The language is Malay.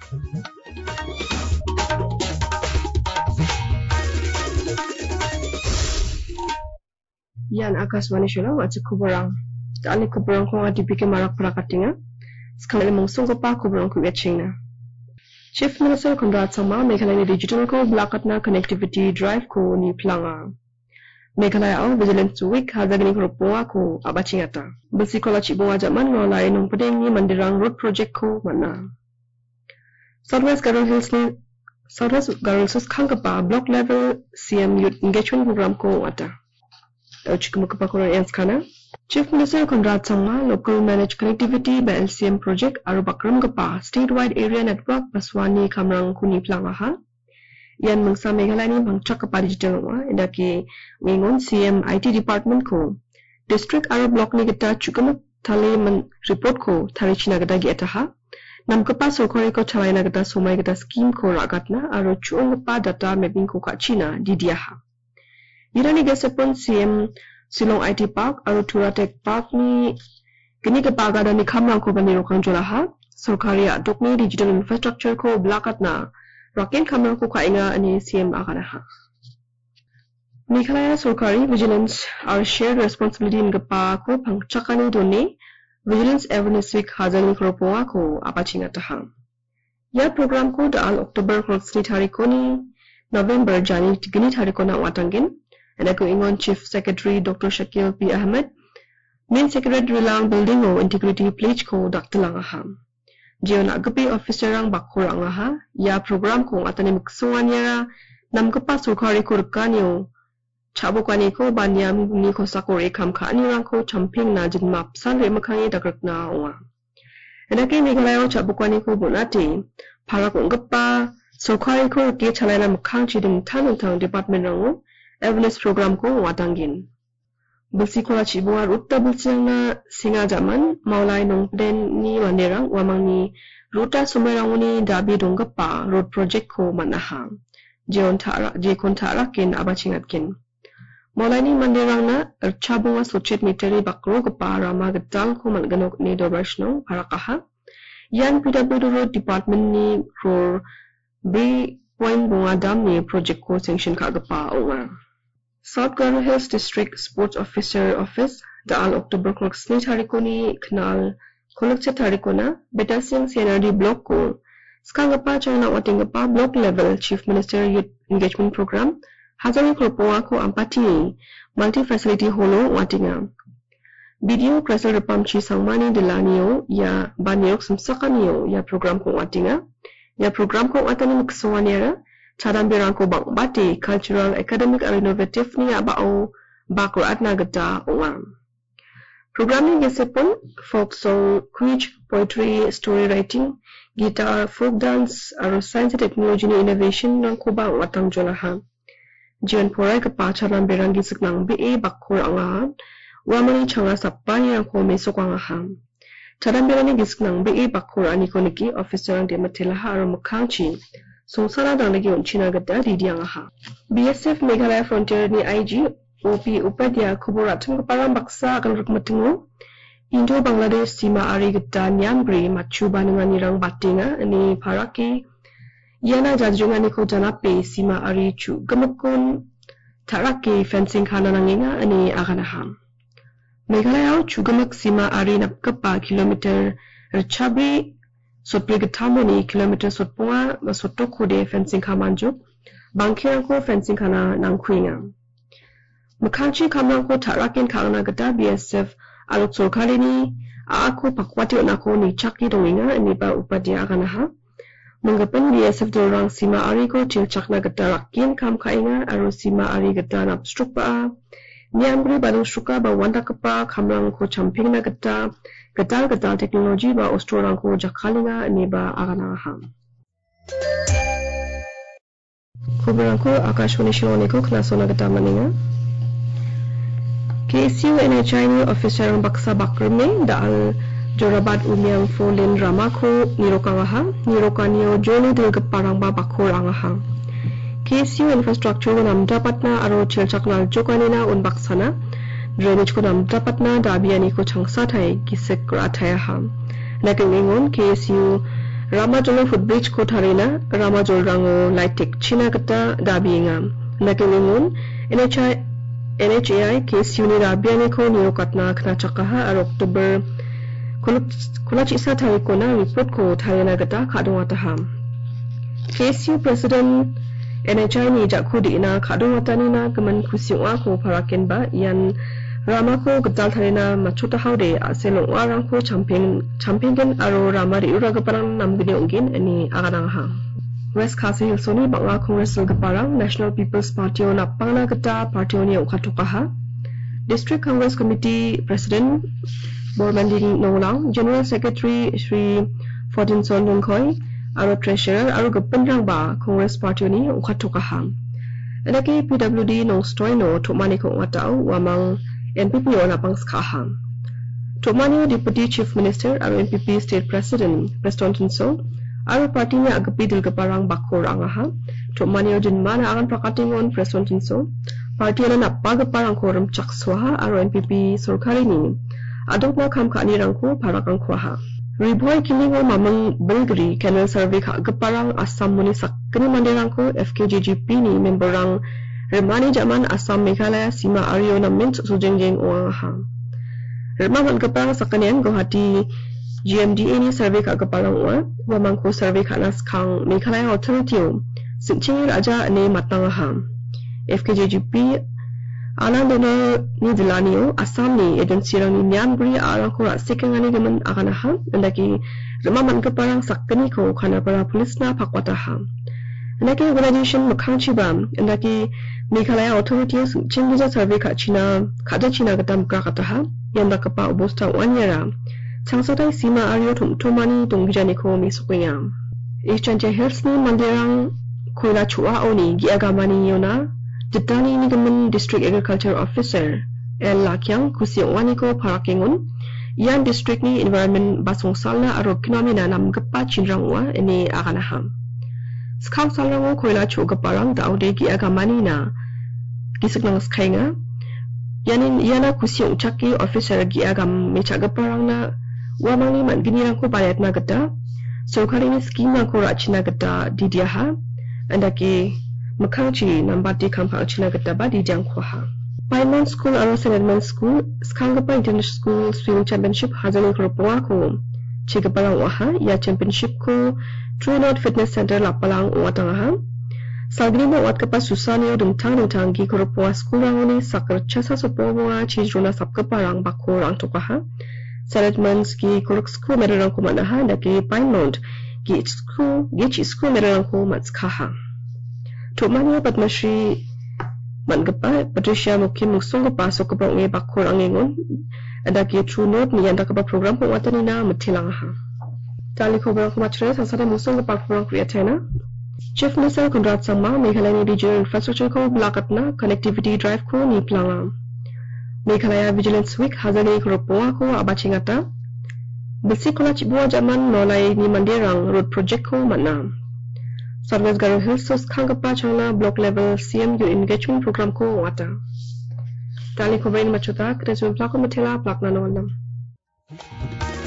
Yan Akashwani Shula wacha kubarang. Dali kubarang ko nga dipike marak prakatinga. Sekali mungsung ko pa kubarang ku wetchingna. Chief Minister Conrad Sangma Meghalaya Digital ko blakatna connectivity drive ko ni planga. Meghalaya au Vigilance Week hazagni ko rupunga ko abachingata. Basi kola chibunga jaman ngolai nung pedeng ni mandirang road project ko mana. Southwest Garrel Hills kangkapa block level CM Youth Engagement Program ko ata. Chief Minister Conrad Sangma Local Managed Connectivity by LCM Project aru bakram gapa statewide area network Baswani Kamrang Kuni Plangaha yan mangsa Meghalaya ni bangchak kapa digital wa indaki ngingon CM IT department ko district aru block ni kita chukam thale man report ko thari china gada gi ataha nam kapa sokore ko thalai na gada somai gada scheme ko ragatna aru chung kapa data mapping ko ka china didiaha Irani gasapun CM Silong IT Park aru Turatek Park ni kini ke pagada ni kamrang ko baniro kanjolaha sarkari adok ni digital infrastructure ko blakat na rakin kamrang ko kainga ani CM akanaha Meghalaya sarkari vigilance aru shared responsibility ngapa ko pangchakani doni vigilance awareness week hazani kropoa ko apachingataha ya program ko dal October 3 tariko ni November jani tigini tariko na watangin and ako ingon Chief Secretary Dr. Shakil P. Ahmed, Main Secretary Rilang Building o Integrity Pledge ko Dr. Langaham. Diyo na agapi officer ang bakor ang aha, ya program kong atani magsungan yara, nam kapa surkari ko rikani o, chabo kwani ko banyam ni ko sakor ikam kaani rang ko champing na jin map san re makangi dagrak na onga. And ako Meghalaya chabo kwani ko bunati, para kong kapa, surkari ko riki chalay na makang chiding tanong department rango, awareness program ko watangin. Basi ko la chibunga ruta bulsang na singa zaman maulai nung den ni manerang wamang ni ruta sumerang ni dabi donggapa road project ko manaha. Je kontara kin abachingatkin. Maulai ni manerang na chabunga societ miteri bakro gapa rama gedal ko manganok ni dobarshno parakaha. Yan PWD road department ni for point bunga dam ni project ko sanction kagapa onga. South Garrel Hills District Sports Officer Office daal October ni tariko ni kanal kolekse tariko na betasing CNRD block ko skangapa chana watingapa block level Chief Minister Youth Engagement Program hazari kropoa ko ampati multi facility holo watinga video pressel repam chi sangmani delaniyo ya baniyok samsakaniyo ya program ko watinga ya program ko watani muksuwanera Cadang birang ko bang bati cultural, academic, and innovative ni abao bakro at nagata uang. Programming gesepon folk song, quiz, poetry, story writing, guitar, folk dance, aro science and technology ni innovation ng ko bang watang jolaha. Jian poray kapa cadang birang gisik ng BA bakro angahan, wamani changa sapay ang ko mesok angahan. Cadang birang ni gisik ng BA bakro aniko niki officer ang di matilaha aro mukangchi. So sana dang lagi china gada di diang aha. BSF Meghalaya Frontier ni IG OP Upadya kuburatun keparang baksa akan rukmatingo. Indo Bangladesh sima ari gada nyambri machuba dengan nirang batinga ni paraki. Yana jajungan ni ko janape sima ari chu gemukun taraki fencing kana nanginga ni akan aha. Meghalaya chu gemek sima ari napkepa kilometer rechabri Sotpri getamo ni kilometer sotpunga masotoko de fencing kamanjo bangkirang ko fencing kana nangkuinga. Mukangchi kamrang ko tarakin kana gada BSF alok sorkali ni ako pakwati onako ni chaki donginga ni ba upadya kana ha. Menggapan BSF dorang sima ari ko chilchak na gada rakin kam kainga aro sima ari gada napstruk ba. Niambri balong suka ba wanda kepa kamrang ko champing na gada Gatal teknologi ba Australian ko jakalinga ni ba akanaham. Kubarang ko Akashwani Shiloni ko knasona gata maninga. KSU NHI ni officer ang baksa bakrme daal Jorabat Umiang Folin Rama ko nirokangaha nirokaniyo joni dilgaparang ba bakorangaha. KSU infrastructure ko namdapat na aro chilchak na jokanina un baksana drainage ko nam dapat na dabiani ko changsa thai gisek rathaya ham nakingon KSU Ramajolo footbridge ko tharina Ramajol rango lightek china kata dabinga nakelingun NHAI case uni rabiani ko niyo katna khna chakaha ar October kula chisa tharikona report ko tharina kata khadunga taham KSU president NHAI ni jakhu dina khadunga tanina kaman khusiwa ko pharaken ba yan Rama ko gadal tharina machuta haude aselo warang ko champingen aro Rama ri ura gaparang namgini ungin ani aganang ha West Khasi Hilsoni bangla Congress gaparang National People's Party na pangna gata party ni ukhatuka ha District Congress Committee President Bormanding Nonglang General Secretary Sri Fordinson Lungkhoi aro Treasurer aro gapanrang ba Congress Party ni ukhatuka ha Adake PWD nong stoy no thomani ko watau wamang NPP ona pangskaham. Tomani Deputy Chief Minister aro NPP State President Preston Tinso aro party niya agapi dilgaparang bakor angaha. Tomani ojin mana akan prakatingon Preston Tinso party na napagaparang korum chakswaha aro NPP sorkari ni adok na kam kanirangko parakang kwaha. Riboy kilingo mamang Belgri Canal Survey ka agaparang Assam muni sakni mandirangko FKJGP ni memberang Remani Jaman Assam Meghalaya Sima Aryo na mint sujengjeng uang Rema gaparang sa kanyan Guwahati GMDA ni survey ka gaparang uang wamangko survey ka nas kang Meghalaya Authority sinching raja ne matang FKJGP alang dono ni dilaniyo Assam ni agency rang ni Myanbri arang ko rasikang ani gaman akanaha ndaki Rema gaparang sakani ko kana para pulis na pakwataha Ndaki organization makangchi bam ndaki Meghalaya authorities chingiza survey ka China kada China gatam krakataha yanda kapa obosta wanyara changsatai Sima Aryo thomani dongjani ko misukunya Ichanche Hersni mandirang koila chua oni giagamani yona Jitani ni gaman District Agriculture Officer El Lakyang kusi wani ko parakingun yan district ni environment basong salna aro kinamina nam gapa chinrangwa ini akanaham Skang salango koila chuga parang daude gi agamani na gisaknang skainga yanin yana kusiung chaki officer gi agam mechaga parang na wamani man ginirang ko bayat na gata sorkari ni scheme na ko rachina gata didiaha andaki makangchi nambati kampa china gata ba didiang ko ha Pineland School aro Senedman School Skangapa International School Swimming Championship hazani kropoa ko chigapalang waha ya championship ko True North Fitness Center lapalang uwatangaha Sagni mo wat kapas susani dungtang gi kropoa school rangoni sakar chasa sopowa chijruna sapkaparang bakorang tokaha Senedman gi korok school mererang ko manaha daki Pineland gi school mererang ko matskaha Tomani Padmashri Mangapa Patricia Mukim Musongapa sokapang e bakorang engon adaki True North ni yanda kapa program ko watanina matilangaha Tali ko barang kumachre sasada musong kapag kurang kreatena. Chief Minister Conrad Sangma Meghalaya Regional Infrastructure ko blakat na connectivity drive ko ni planga. Meghalaya Vigilance Week hazani kropoa ko abachingata. Besi kola chibuwa jaman nolay ni mandirang road project ko mana. Sargas Garo Hills sos kangapa changna block level CMU engagement program ko wata. Tali ko bain machuta kresun plako matila plak na nolam.